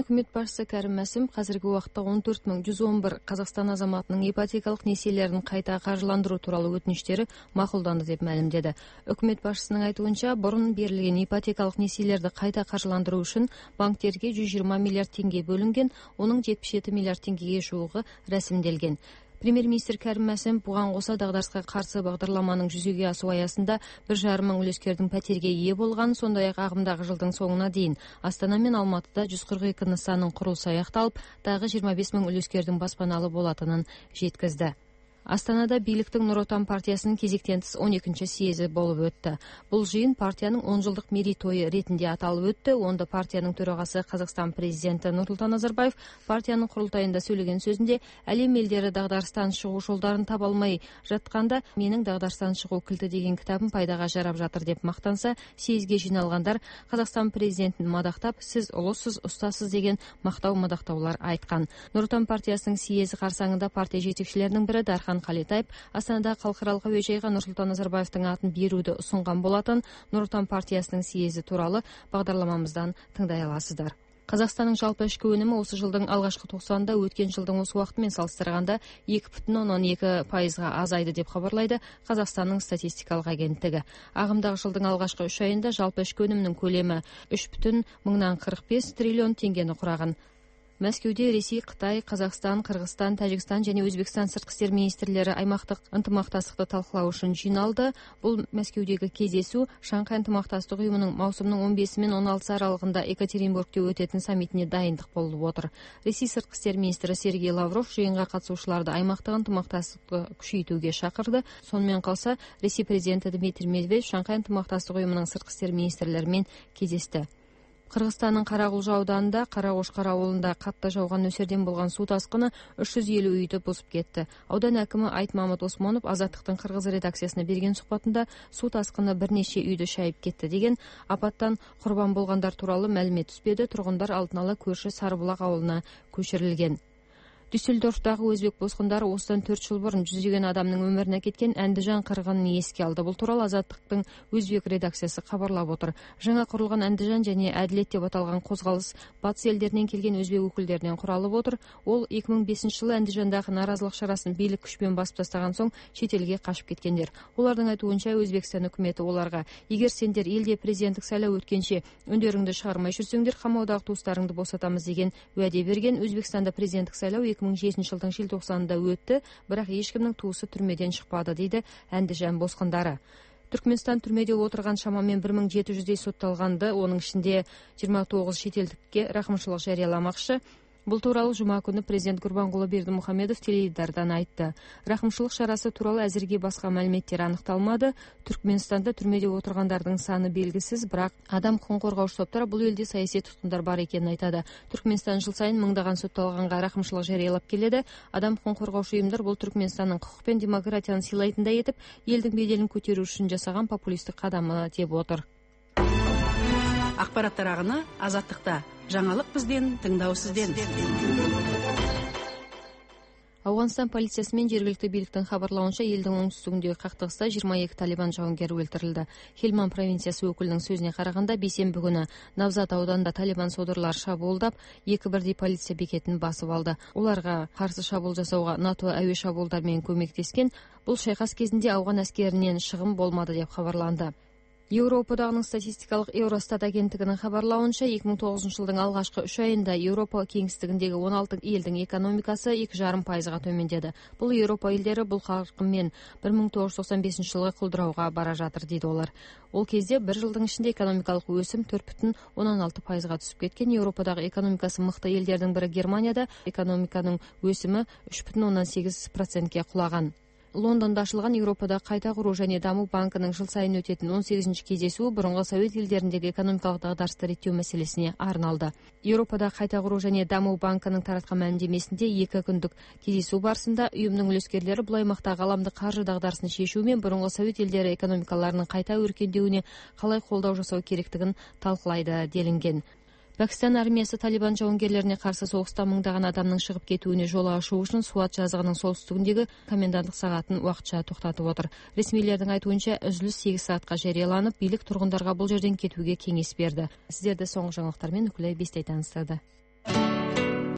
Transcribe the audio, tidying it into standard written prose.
үкімет басшысы Кәрім Мәсімов қазіргі уақытта 14.111 Қазақстан азаматының ипотекалық несиелерін қайта қаржыландыру туралы өтініштері мақұлданды деп мәлімдеді. Үкімет басшысының айтуынша, бұрын берілген ипотекалық несиелерді қайта қаржыландыру үшін банктерге 120 миллиард теңге бөлінген, оның 77 миллиард теңгеге жуығы рәсімделген. Премьер-министр Кәрім Мәсімов бұған қоса дағдарысқа қарсы бағдарламаның жүзеге асу аясында 1,5 мың үлескердің пәтерге ие болған, сондай-ақ ағымдағы жылдың соңына дейін Астана мен Алматыда 142 нысанның құрылысы аяқталып, тағы 25 мың үлескердің баспаналы болатынын жеткізді. Астанада биліктің Нұр Отан партиясының кезектен тыс 12-ші съезі болып өтті. Бұл жиын партияның 10 жылдық мерейтойы ретінде аталып өтті. Онда партияның төрағасы Қазақстан президенті Нұрсұлтан Назарбаев партияның құрылтайында сөйлеген сөзінде, әлем елдері дағдарыстан шығу жолдарын таба алмай жатқанда, менің дағдарыстан шығу кілті деген кітабым пайдаға жарап жатыр деп мақтанса, съезге жиналғандар Қазақстан президентін мадақтап, сіз ұлысыз, ұстасыз деген мақтау-мадақтаулар айтқан. Нұр Отан партиясының съезі қарсаңында партия жетекшілерінің бірі Дархан Қалетаев Астанада халықаралық әуежайға Нұрсұлтан Назарбаевтың атын беруді ұсынған болатын. Нұр Отан партиясының съезі туралы бағдарламамыздан тыңдай аласыздар. Қазақстанның жалпы ішкі өнімі осы жылдың алғашқы 90-да өткен жылдың осы уақытымен салыстырғанда 2,2% азайды деп хабарлайды Қазақстанның статистикалық агенттігі. Ағымдағы жылдың алғашқы 3 айында жалпы ішкі өнімнің көлемі 3,45 триллион теңгені құраған. Мәскеуде Ресей, Қытай, Қазақстан, Қырғызстан, Тәжікстан және Өзбекстан сыртқы істер министрлері аймақтық ынтымақтастықты талқылау үшін жиналды. Бұл Мәскеудегі кездесу Шанхай ынтымақтастық ұйымының маусымның 15 мен 16 аралығында Екатеринбургте өтетін саммитіне дайындық болып отыр. Ресей сыртқы істер министрі Сергей Лавров жиынға қатысушыларды аймақтық ынтымақтастықты күшейтуге шақырды. Сонымен қалса, Ресей президенті Дмитрий Медведев Шанхай ынтымақтастық ұйымының сыртқы істер министрлерімен кездесті. Қырғызстанның Қарақұлжа ауданында Қарақошқар ауылында қатты жауған нөсерден болған су тасқыны 350 үйді бұзып кетті. Аудан әкімі Айтмамыт Осмонов Азаттықтың қырғыз редакциясына берген сұхбатында су тасқыны бірнеше үйді шайып кетті деген, апаттан құрбан болғандар туралы мәлімет түспеді. Тұрғындар алдын ала көрші Сарыбұлақ ауылына көшірілген. Дюссельдорфтағы өзбек босқындары осыдан 4 жыл бұрын жүздеген адамның өміріне кеткен Әндіжан қырғынын еске алды. Бұл туралы Азаттықтың өзбек редакциясы хабарлап отыр. Жаңа құрылған Әндіжан және әділет деп аталған қозғалыс батыс елдерінен келген өзбек өкілдерінен құралып отыр. Ол 2005 жылы Әндіжандағы наразылық шарасын билік күшпен басып тастаған соң шетелге қашып кеткендер. Олардың айтуынша Өзбекстан үкіметі оларға: егер сендер елде президенттік сайлау өткенше үндеріңді шығармай жүрсеңдер, қамаудағы туыстарыңды босатамыз деген уәде берген. Өзбекстанда президенттік сайлау 2007 жылдың желтоқсанында өтті, бірақ ешкімнің туысы түрмеден шықпады дейді Әндіжан босқындары. Түркменстан түрмеде отырған шамамен 1700-дей сотталғанды, оның ішінде 29 шетелдікке рақымшылық жарияламақшы. Бұл туралы жұма күні президент Гурбангулы Бердімұхамедов теледидардан айтты. Рақымшылық шарасы туралы әзірге басқа мәліметтер анықталмады. Түркменстанда түрмеде отырғандардың саны белгісіз, бірақ адам құқығын қорғаушы топтар бұл елде саяси тұтқындар бар екенін айтады. Түркменстан жыл сайын мыңдаған сотталғанға рақымшылық жариялап келеді. Адам құқығын қорғаушы ұйымдар бұл Түркменстанның құқық пен демократияны сыйлайтындай етіп, елдің беделін көтеру үшін жасаған популистік қадамы деп отыр. Ақпараттар ағыны Азаттықта. Жаңалық бізден, тыңдау сізден. Ауғанстан полициясы мен жергілікті биліктің хабарлауынша, елдің оңтүстігіндегі қақтығыста 22 талибан жауынгері өлтірілді. Хельманд провинциясы өкілінің сөзіне қарағанда, бейсенбі күні Навзат ауданында талибан содырлар шабуылдап, 2 бірдей полиция бекетін басып алды. Оларға қарсы шабуыл жасауға НАТО әуе шабуылдармен көмектескен. Бұл шайқас кезінде ауған әскерінен шығын болмады деп хабарланды. Еуропадағының статистикалық Eurostat агенттігінің хабарлауынша, 2009 жылдың алғашқы 3 айында Еуропа кеңістігіндегі 16 елдің экономикасы 2,5%-ға төмендеді. Бұл Еуропа елдері бұл қарқынмен 1995 жылғы құлдырауға бара жатыр дейді олар. Ол кезде бір жылдың ішінде экономикалық өсім 4,16%-ға түсіп кеткен. Еуропадағы экономикасы мықты елдердің бірі Германияда экономиканың өсімі 3,18%-ге құлаған. Лондонда ашылған Еуропада қайта құру және даму банкінің жыл сайын өтетін 18-ші кездесуі бұрынғы совет елдеріндегі экономикалық дағдарысты реттеу мәселесіне арналды. Еуропада қайта құру және даму банкінің таратқан мәлімдемесінде 2 күндік кездесу барысында ұйымның үлескерлері бұл аймақта ғаламдық қаржы дағдарысын шешу мен бұрынғы совет елдері экономикаларының қайта өркендеуіне қалай қолдау жасау керектігін талқылайды делінген. Пәкістан армиясы талибан жауынгерлеріне қарсы соғыста мыңдаған адамның шығып кетуіне жол ашу үшін Суат жазығының солтүстігіндегі коменданттық сағатын уақытша тоқтатып отыр. Ресмилердің айтуынша, үзіліс 8 сағатқа жарияланып, билік тұрғындарға бұл жерден кетуге кеңес берді. Сіздерді соңғы жаңалықтармен Үкілай Бестай таныстырды.